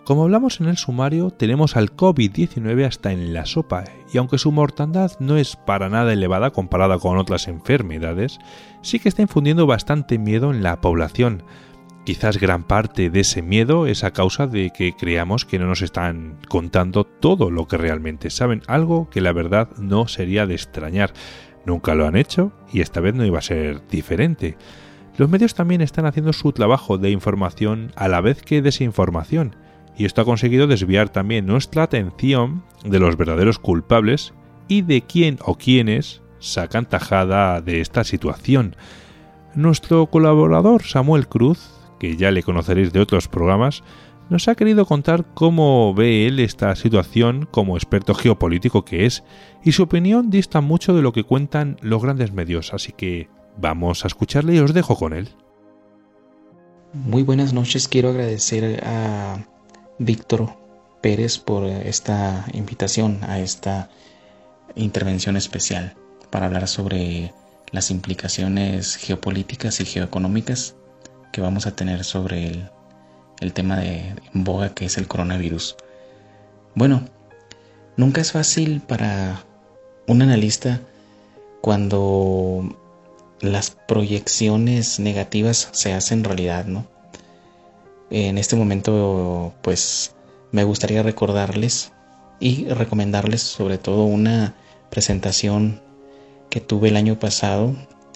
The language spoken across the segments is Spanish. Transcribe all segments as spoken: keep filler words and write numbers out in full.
Como hablamos en el sumario, tenemos al covid diecinueve hasta en la sopa, y aunque su mortandad no es para nada elevada comparada con otras enfermedades, sí que está infundiendo bastante miedo en la población. Quizás gran parte de ese miedo es a causa de que creamos que no nos están contando todo lo que realmente saben, algo que la verdad no sería de extrañar. Nunca lo han hecho y esta vez no iba a ser diferente. Los medios también están haciendo su trabajo de información a la vez que desinformación, y esto ha conseguido desviar también nuestra atención de los verdaderos culpables y de quién o quiénes sacan tajada de esta situación. Nuestro colaborador Samuel Cruz, que ya le conoceréis de otros programas, nos ha querido contar cómo ve él esta situación como experto geopolítico que es, y su opinión dista mucho de lo que cuentan los grandes medios, así que vamos a escucharle y os dejo con él. Muy buenas noches, quiero agradecer a Víctor Pérez por esta invitación a esta intervención especial para hablar sobre las implicaciones geopolíticas y geoeconómicas que vamos a tener sobre el, el tema de en boga que es el coronavirus. Bueno, nunca es fácil para un analista cuando las proyecciones negativas se hacen realidad, ¿no? En este momento, pues, me gustaría recordarles y recomendarles sobre todo una presentación que tuve el año pasado,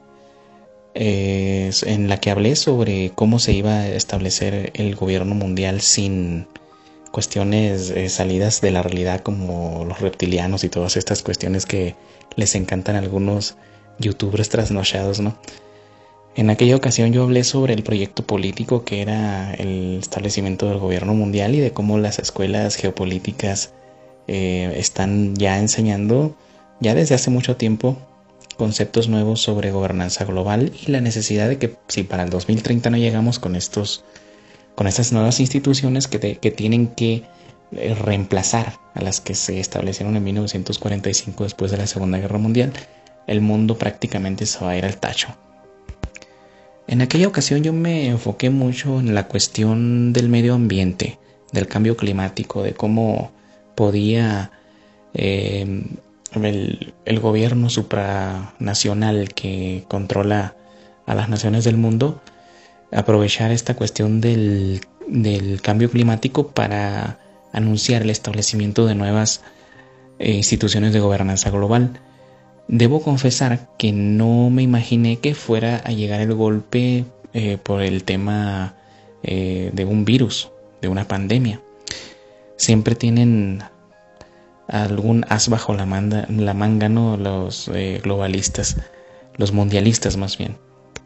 eh, en la que hablé sobre cómo se iba a establecer el gobierno mundial sin cuestiones eh, salidas de la realidad como los reptilianos y todas estas cuestiones que les encantan a algunos youtubers trasnochados, ¿no? En aquella ocasión yo hablé sobre el proyecto político que era el establecimiento del gobierno mundial y de cómo las escuelas geopolíticas eh, están ya enseñando ya desde hace mucho tiempo conceptos nuevos sobre gobernanza global y la necesidad de que si para el dos mil treinta no llegamos con estos con estas nuevas instituciones que, te, que tienen que eh, reemplazar a las que se establecieron en mil novecientos cuarenta y cinco después de la Segunda Guerra Mundial, el mundo prácticamente se va a ir al tacho. En aquella ocasión yo me enfoqué mucho en la cuestión del medio ambiente, del cambio climático, de cómo podía eh, el, el gobierno supranacional que controla a las naciones del mundo aprovechar esta cuestión del, del cambio climático para anunciar el establecimiento de nuevas eh, instituciones de gobernanza global. Debo confesar que no me imaginé que fuera a llegar el golpe eh, por el tema eh, de un virus, de una pandemia. Siempre tienen algún as bajo la, manda, la manga, ¿no? Los eh, globalistas, los mundialistas más bien.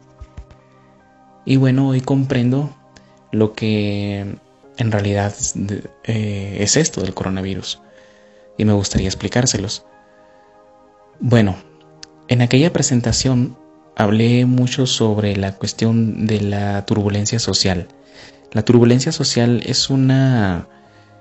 Y bueno, hoy comprendo lo que en realidad eh, es esto del coronavirus y me gustaría explicárselos. Bueno, en aquella presentación hablé mucho sobre la cuestión de la turbulencia social. La turbulencia social es una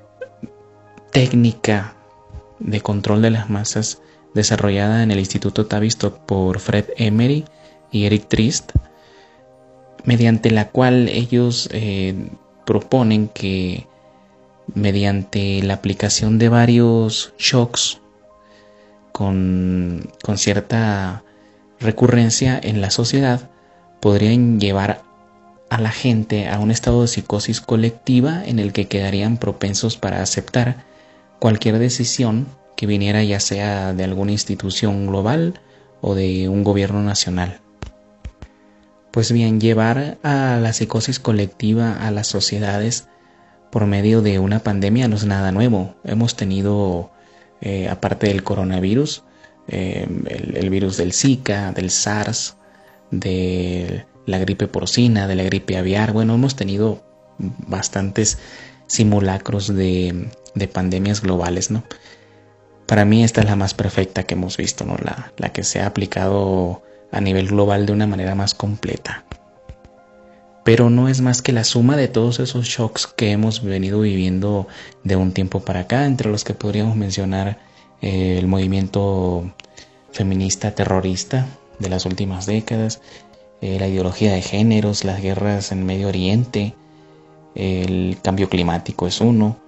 técnica de control de las masas desarrollada en el Instituto Tavistock por Fred Emery y Eric Trist, mediante la cual ellos eh, proponen que mediante la aplicación de varios shocks con, con cierta recurrencia en la sociedad podrían llevar a la gente a un estado de psicosis colectiva en el que quedarían propensos para aceptar cualquier decisión que viniera ya sea de alguna institución global o de un gobierno nacional. Pues bien, llevar a la psicosis colectiva a las sociedades por medio de una pandemia no es nada nuevo. Hemos tenido, eh, aparte del coronavirus, eh, el, el virus del Zika, del SARS, de la gripe porcina, de la gripe aviar. Bueno, hemos tenido bastantes simulacros de, de pandemias globales, ¿no? Para mí esta es la más perfecta que hemos visto, ¿no? La, la que se ha aplicado a nivel global de una manera más completa. Pero no es más que la suma de todos esos shocks que hemos venido viviendo de un tiempo para acá, entre los que podríamos mencionar eh, el movimiento feminista terrorista de las últimas décadas, eh, la ideología de géneros, las guerras en Medio Oriente, el cambio climático es uno,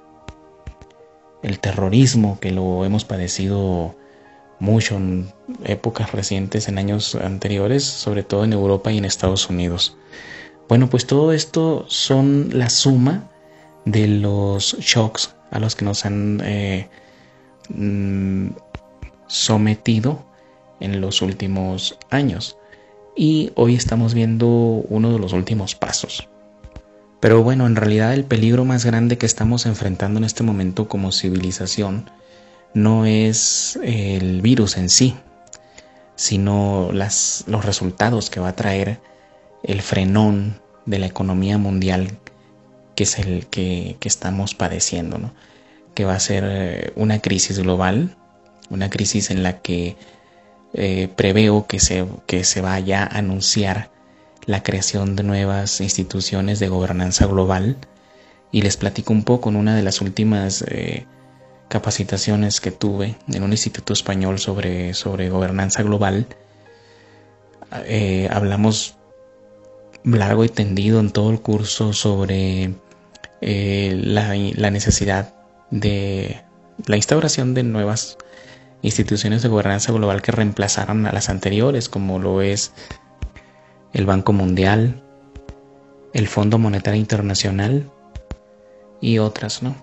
el terrorismo, que lo hemos padecido mucho en épocas recientes, en años anteriores, sobre todo en Europa y en Estados Unidos. Bueno, pues todo esto son la suma de los shocks a los que nos han eh, mm, sometido en los últimos años. Y hoy estamos viendo uno de los últimos pasos. Pero bueno, en realidad el peligro más grande que estamos enfrentando en este momento como civilización no es el virus en sí, sino las, los resultados que va a traer el frenón de la economía mundial, que es el que, que estamos padeciendo, ¿no? Que va a ser una crisis global, una crisis en la que eh, preveo que se, que se vaya a anunciar la creación de nuevas instituciones de gobernanza global. Y les platico un poco en una de las últimas eh, capacitaciones que tuve en un instituto español sobre, sobre gobernanza global. Eh, hablamos largo y tendido en todo el curso sobre eh, la, la necesidad de la instauración de nuevas instituciones de gobernanza global que reemplazaran a las anteriores, como lo es el Banco Mundial, el Fondo Monetario Internacional y otras, ¿no?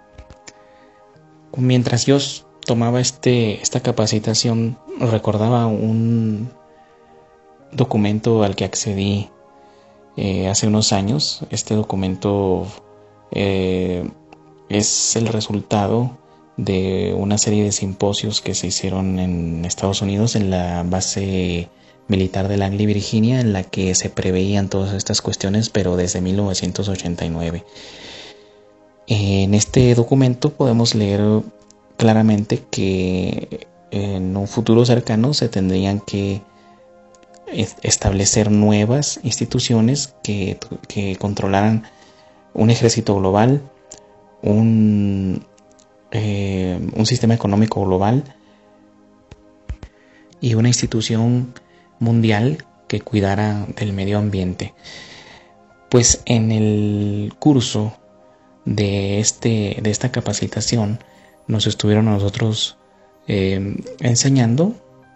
Mientras yo tomaba este, esta capacitación, recordaba un documento al que accedí eh, hace unos años. Este documento eh, es el resultado de una serie de simposios que se hicieron en Estados Unidos en la base militar de Langley, Virginia, en la que se preveían todas estas cuestiones, pero desde mil novecientos ochenta y nueve. En este documento podemos leer claramente que en un futuro cercano se tendrían que establecer nuevas instituciones que, que controlaran un ejército global, un, eh, un sistema económico global y una institución mundial que cuidara del medio ambiente. Pues en el curso de, este, de esta capacitación nos estuvieron a nosotros eh, enseñando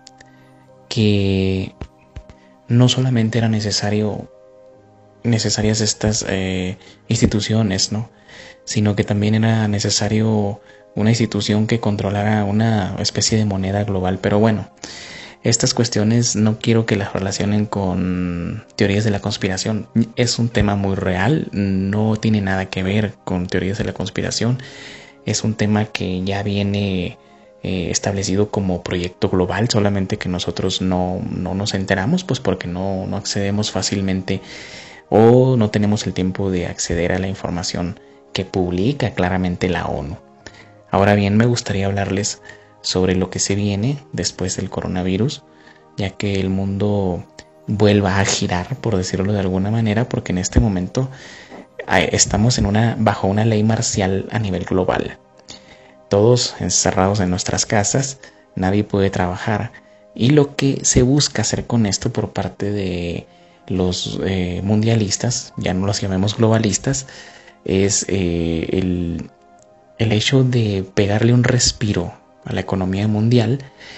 que no solamente eran necesario, necesarias estas eh, instituciones, ¿no? Sino que también era necesario una institución que controlara una especie de moneda global. Pero bueno, estas cuestiones no quiero que las relacionen con teorías de la conspiración. Es un tema muy real, no tiene nada que ver con teorías de la conspiración. Es un tema que ya viene eh, establecido como proyecto global, solamente que nosotros no, no nos enteramos, pues porque no, no accedemos fácilmente o no tenemos el tiempo de acceder a la información que publica claramente la ONU. Ahora bien, me gustaría hablarles sobre lo que se viene después del coronavirus, ya que el mundo vuelva a girar, por decirlo de alguna manera, porque en este momento estamos en una, bajo una ley marcial a nivel global. Todos encerrados en nuestras casas, nadie puede trabajar, y lo que se busca hacer con esto por parte de los eh, mundialistas, ya no los llamemos globalistas, es eh, el, el hecho de pegarle un respiro a la economía mundial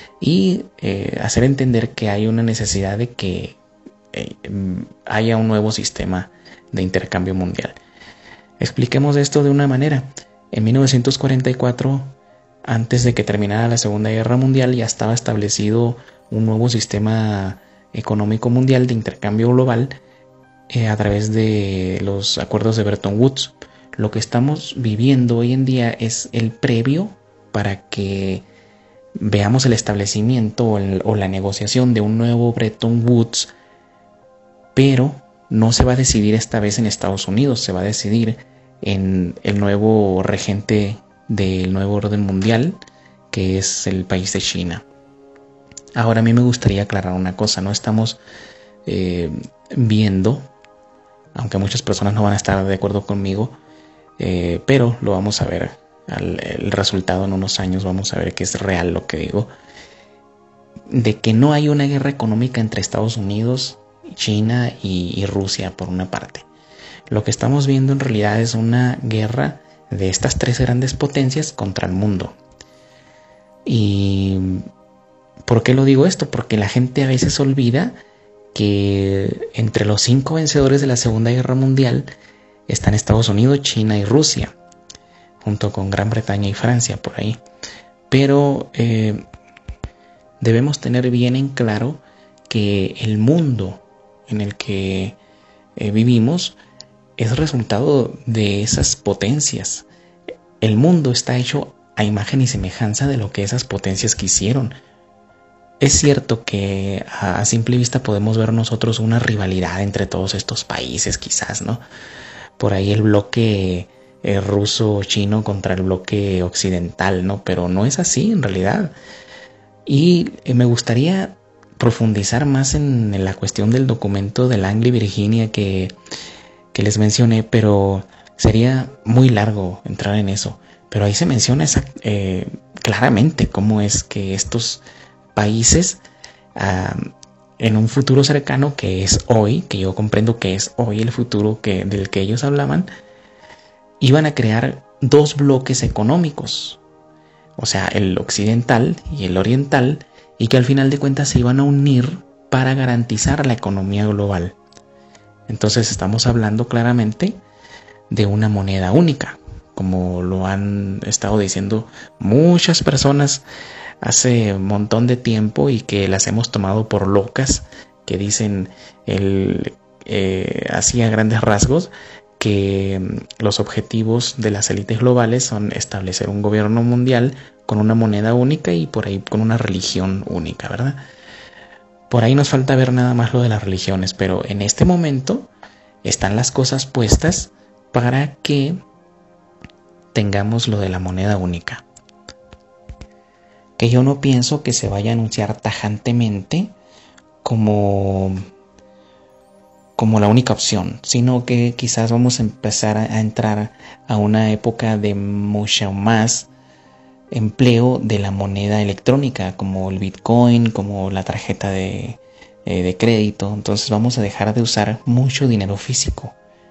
y eh, hacer entender que hay una necesidad de que eh, haya un nuevo sistema de intercambio mundial. Expliquemos esto de una manera. En mil novecientos cuarenta y cuatro, antes de que terminara la Segunda Guerra Mundial, ya estaba establecido un nuevo sistema económico mundial de intercambio global eh, a través de los acuerdos de Bretton Woods. Lo que estamos viviendo hoy en día es el previo para que veamos el establecimiento o, el, o la negociación de un nuevo Bretton Woods, pero no se va a decidir esta vez en Estados Unidos, se va a decidir en el nuevo regente del nuevo orden mundial, que es el país de China. Ahora, a mí me gustaría aclarar una cosa, no estamos eh, viendo, aunque muchas personas no van a estar de acuerdo conmigo, eh, pero lo vamos a ver. Al, el resultado en unos años vamos a ver que es real lo que digo, de que no hay una guerra económica entre Estados Unidos, China y, y Rusia por una parte. Lo que estamos viendo en realidad es una guerra de estas tres grandes potencias contra el mundo. ¿Y por qué lo digo esto? Porque la gente a veces olvida que entre los cinco vencedores de la Segunda Guerra Mundial están Estados Unidos, China y Rusia, junto con Gran Bretaña y Francia por ahí. Pero eh, debemos tener bien en claro que el mundo en el que eh, vivimos es resultado de esas potencias. El mundo está hecho a imagen y semejanza de lo que esas potencias quisieron. Es cierto que a simple vista podemos ver nosotros una rivalidad entre todos estos países, quizás, ¿no? Por ahí el bloque eh, ruso-chino contra el bloque occidental, ¿no? Pero no es así en realidad. Y eh, me gustaría profundizar más en, en la cuestión del documento de Langley, Virginia, que, que les mencioné, pero sería muy largo entrar en eso. Pero ahí se menciona esa, eh, claramente cómo es que estos países uh, en un futuro cercano, que es hoy, que yo comprendo que es hoy el futuro que, del que ellos hablaban, iban a crear dos bloques económicos, o sea, el occidental y el oriental, y que al final de cuentas se iban a unir para garantizar la economía global. Entonces estamos hablando claramente de una moneda única, como lo han estado diciendo muchas personas hace un montón de tiempo y que las hemos tomado por locas, que dicen el, eh, así a grandes rasgos que los objetivos de las élites globales son establecer un gobierno mundial con una moneda única y por ahí con una religión única, ¿verdad? Por ahí nos falta ver nada más lo de las religiones, pero en este momento están las cosas puestas para que tengamos lo de la moneda única. Que yo no pienso que se vaya a anunciar tajantemente como, como la única opción, sino que quizás vamos a empezar a entrar a una época de mucho más empleo de la moneda electrónica, como el Bitcoin, como la tarjeta de, eh, de crédito. Entonces vamos a dejar de usar mucho dinero físico.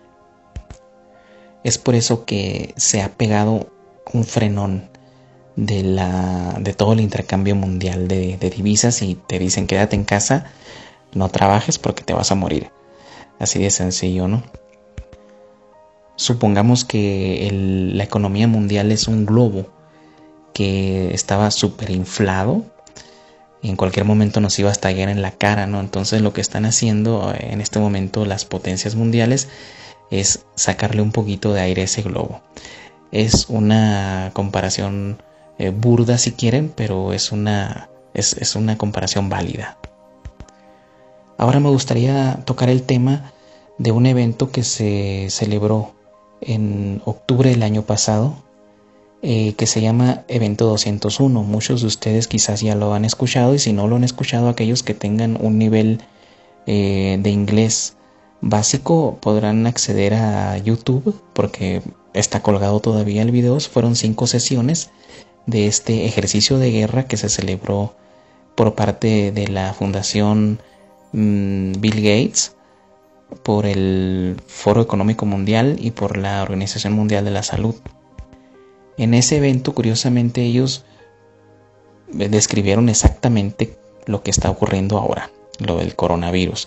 Es por eso que se ha pegado un frenón de la de todo el intercambio mundial de, de divisas, y te dicen quédate en casa, no trabajes porque te vas a morir. Así de sencillo, ¿no? Supongamos que el, la economía mundial es un globo que estaba súper inflado y en cualquier momento nos iba a estallar en la cara, ¿no? Entonces lo que están haciendo en este momento las potencias mundiales es sacarle un poquito de aire a ese globo. Es una comparación Eh, burda si quieren, pero es una, es, es una comparación válida. Ahora me gustaría tocar el tema de un evento que se celebró en octubre del año pasado, eh, que se llama Evento doscientos uno. Muchos de ustedes quizás ya lo han escuchado, y si no lo han escuchado, aquellos que tengan un nivel eh, de inglés básico podrán acceder a YouTube, porque está colgado todavía el video. Fueron cinco sesiones de este ejercicio de guerra que se celebró por parte de la Fundación mmm, Bill Gates, por el Foro Económico Mundial y por la Organización Mundial de la Salud. En ese evento, curiosamente, ellos describieron exactamente lo que está ocurriendo ahora, lo del coronavirus.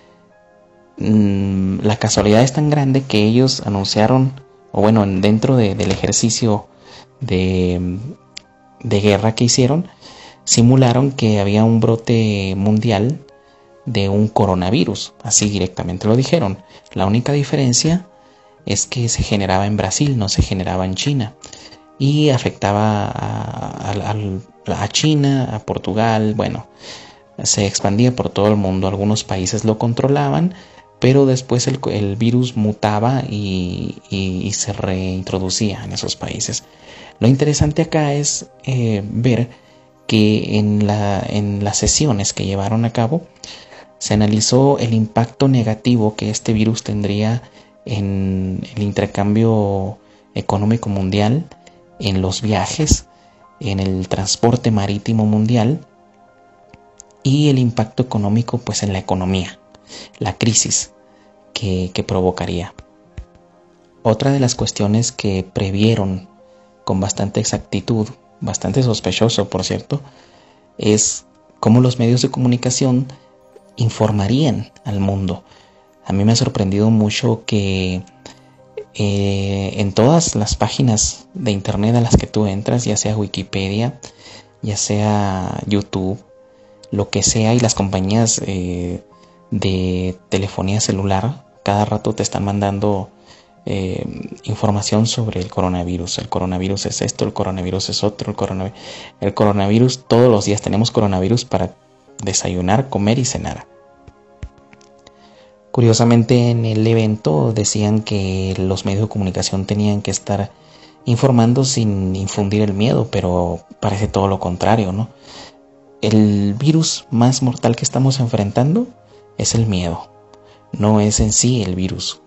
Mm, la casualidad es tan grande que ellos anunciaron, o bueno, dentro de, del ejercicio De, de guerra que hicieron, simularon que había un brote mundial de un coronavirus, así directamente lo dijeron. La única diferencia es que se generaba en Brasil, no se generaba en China, y afectaba a, a, a China, a Portugal, bueno, se expandía por todo el mundo. Algunos países lo controlaban, pero después el, el virus mutaba y, y, y se reintroducía en esos países. Lo interesante acá es eh, ver que en, la, en las sesiones que llevaron a cabo se analizó el impacto negativo que este virus tendría en el intercambio económico mundial, en los viajes, en el transporte marítimo mundial, y el impacto económico pues en la economía, la crisis que, que provocaría. Otra de las cuestiones que previeron con bastante exactitud, bastante sospechoso por cierto, es cómo los medios de comunicación informarían al mundo. A mí me ha sorprendido mucho que eh, en todas las páginas de internet a las que tú entras, ya sea Wikipedia, ya sea YouTube, lo que sea, y las compañías eh, de telefonía celular cada rato te están mandando eh, información sobre el coronavirus. El coronavirus es esto, el coronavirus es otro, el coronavirus, el coronavirus todos los días tenemos coronavirus para desayunar, comer y cenar. Curiosamente, en el evento decían que los medios de comunicación tenían que estar informando sin infundir el miedo, pero parece todo lo contrario, ¿no? El virus más mortal que estamos enfrentando es el miedo, no es en sí el virus.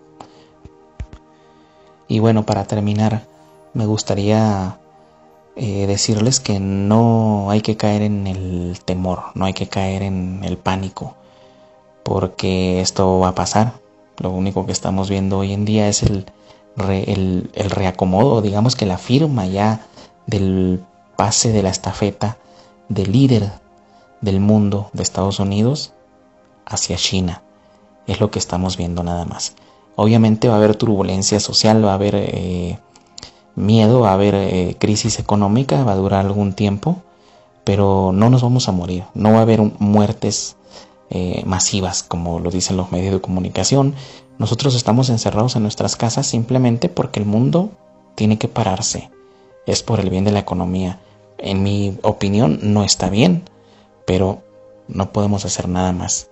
Y bueno, para terminar, me gustaría eh, decirles que no hay que caer en el temor, no hay que caer en el pánico, porque esto va a pasar. Lo único que estamos viendo hoy en día es el, re, el, el reacomodo, digamos que la firma ya del pase de la estafeta del líder del mundo de Estados Unidos hacia China. Es lo que estamos viendo nada más. Obviamente va a haber turbulencia social, va a haber eh, miedo, va a haber eh, crisis económica, va a durar algún tiempo, pero no nos vamos a morir, no va a haber muertes eh, masivas como lo dicen los medios de comunicación. Nosotros estamos encerrados en nuestras casas simplemente porque el mundo tiene que pararse, es por el bien de la economía. En mi opinión no está bien, pero no podemos hacer nada más.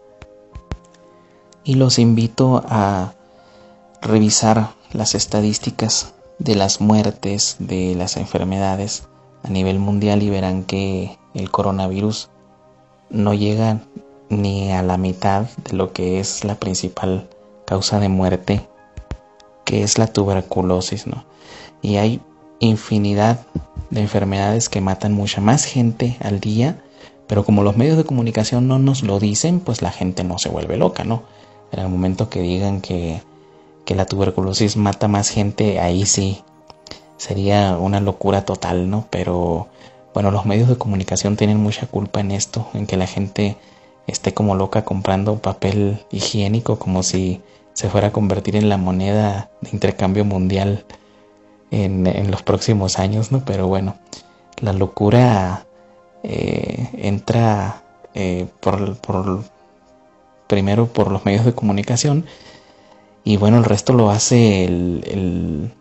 Y los invito a revisar las estadísticas de las muertes, de las enfermedades a nivel mundial, y verán que el coronavirus no llega ni a la mitad de lo que es la principal causa de muerte, que es la tuberculosis, ¿no? Y hay infinidad de enfermedades que matan mucha más gente al día, pero como los medios de comunicación no nos lo dicen, pues la gente no se vuelve loca, ¿no? En el momento que digan que, que la tuberculosis mata más gente, ahí sí sería una locura total, ¿no? Pero bueno, los medios de comunicación tienen mucha culpa en esto, en que la gente esté como loca comprando papel higiénico como si se fuera a convertir en la moneda de intercambio mundial en, en los próximos años, ¿no? Pero bueno, la locura eh, entra eh, por, por primero por los medios de comunicación, y bueno, el resto lo hace el, el,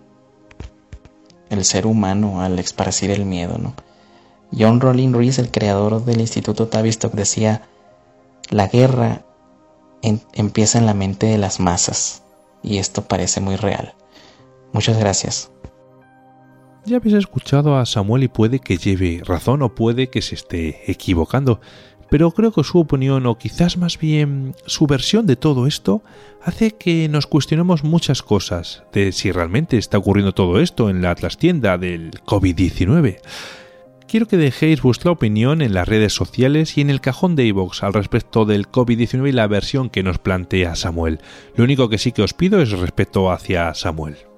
el ser humano al esparcir el miedo, ¿no? John Rollin Rees, el creador del Instituto Tavistock, decía: la guerra en, empieza en la mente de las masas, y esto parece muy real. Muchas gracias. Ya habéis escuchado a Samuel y puede que lleve razón o puede que se esté equivocando, pero creo que su opinión, o quizás más bien su versión de todo esto, hace que nos cuestionemos muchas cosas de si realmente está ocurriendo todo esto en la trastienda del covid diecinueve. Quiero que dejéis vuestra opinión en las redes sociales y en el cajón de iVoox al respecto del covid diecinueve y la versión que nos plantea Samuel. Lo único que sí que os pido es respeto hacia Samuel.